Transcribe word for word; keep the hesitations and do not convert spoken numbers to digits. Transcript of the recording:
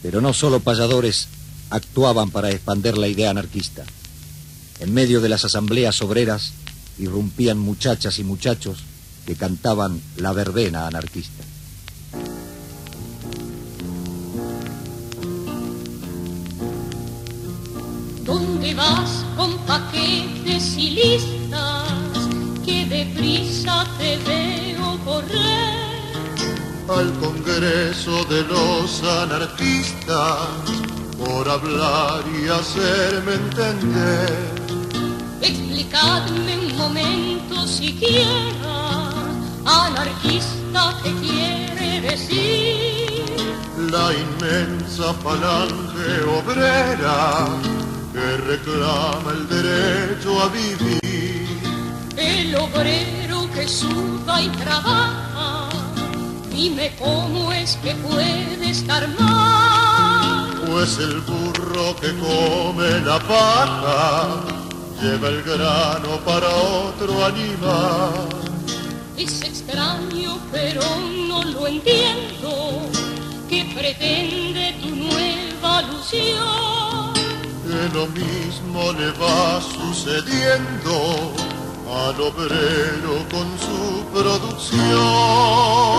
Pero no solo payadores actuaban para expander la idea anarquista. En medio de las asambleas obreras irrumpían muchachas y muchachos que cantaban la verbena anarquista. ¿Dónde vas con paquetes y listas? Que deprisa te veo correr. Al Congreso de los Anarquistas, por hablar y hacerme entender. Explicadme un momento siquiera, anarquista, ¿qué quiere decir? La inmensa falange obrera que reclama el derecho a vivir. El obrero que suda y trabaja, dime cómo es que puede estar mal. Pues el burro que come la paja lleva el grano para otro animal. Es extraño, pero no lo entiendo. ¿Qué pretende tu nueva alusión? Que lo mismo le va sucediendo al obrero con su producción.